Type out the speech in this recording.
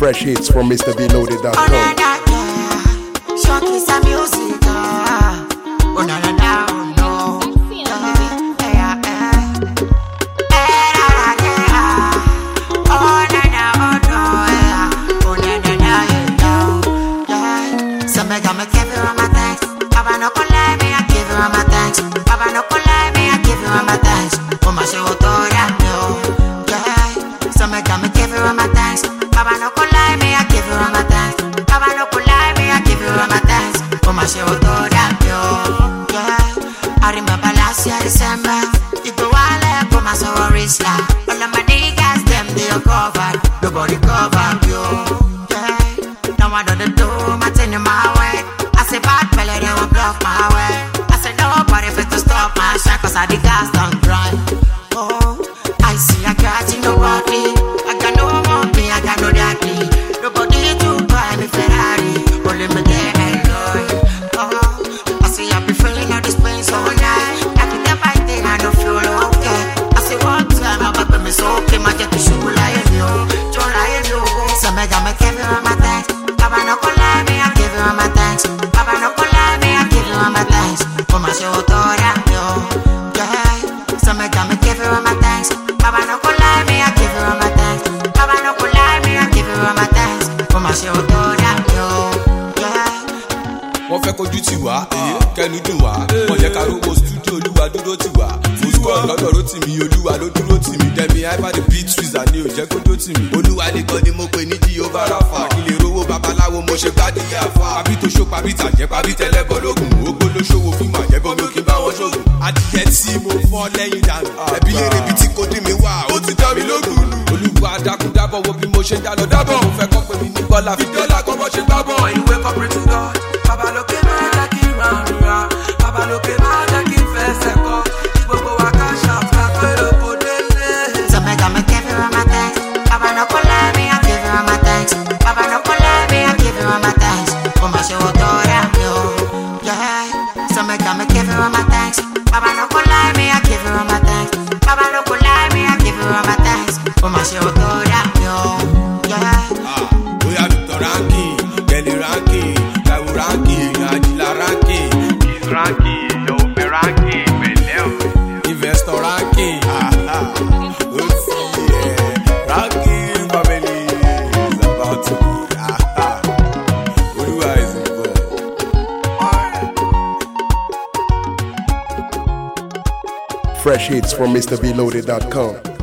Fresh hits from MrBeloaded.com. Short is a music. Oh na na na, oh no. Oh na na, oh no. Oh na na na, yeah. So me gonna give you all my thanks. Papa no can lie me, I give you all my thanks. Papa no can lie me, I give you all my thanks. Oh my show yeah. So me gonna give you all my thanks. Papa no can lie me, I give you all my thanks. Papa no can lie me, I give you all my thanks. Oh my show yeah. I remember last year December. You go all up for my sorry slap. All of my niggas them they are covered. Nobody cover you. Yeah. Now I don't do my thing in my way. I say bad fella they will block my way. I say nobody fit to stop my shot 'cause I the gas don't grind. Oh, I see I got you nobody. I got no money, I got no daddy. Nobody to buy me Ferrari. Only me there alone. Oh, I see I be feeling all this pain so nice. I can never think I don't feel okay. I say one time my baby me so okay. My get to shoot like you, don't like you. So me gonna give you all my thanks. Papa no can lie me, I give you all my thanks. Papa no can lie me, I give you all my thanks. For my show yeah. So me gonna give you all my thanks. Papa no can lie me, I give you all my thanks. Papa no can lie me, I give you all my thanks. For my show wọ́n fẹ́ kojú ti wá kẹnu dùn wá wọ́n jẹ́ ká rówó studio olúwa dúró ti wá fosco lọ́dọ̀ ló tì mí olúwa ló dúró tì mí dẹ́mi hyper the beat twizzer ni ò jẹ́ kó dó tì mí olúwa nìkan ni mo pè ní Jehovah Rapha kí lè rówó babaláwo mo ṣe gbádìí àfa pàbí tó ṣó pàbí tàjẹ́ pàbí tẹ́lẹ̀bọ̀ lógún ògbó ló ṣòwò fíìmù àjẹbọ mi ò kí bá wọn ṣògùn adìyẹ tí mo fọ́ lẹ́yìn dànù ẹbí lèrè bí tí kò dín mi wá ó ti dá mi lógún nù olúwa dákúndábọ̀ wo bí mo ṣe ń dá lọ dábọ̀ mo fẹ́ kọ́ pé mi ní bọ́lá fi dọ́là kọ́ bọ́ ṣe gbábọ̀ ìwé corporate God baba lókè máa jẹ́ kí n máa rúra baba lókè máa jẹ́ kí n fẹsẹ̀ kọ́ gbogbo wa ká ṣàfihàn lóko délé. So me gonna give you all my thanks. Papa no can lie me, I give you all my thanks. Papa no can lie me, I give you all my thanks. For my show yeah. So me gonna give you all my thanks. Papa no can lie me, I give you all my thanks. Papa no can lie me, I give you all my thanks. For my show yeah. Oya Victor Ranking, Kelly Ranking, Taiwo Ranking, Ajila Ranking, Kiss Ranking, Yobe Ranking, Beleo, Investor Ranking, Ranking family is about to be, Oluwa is involved. Fresh hits from MrBeloaded.com.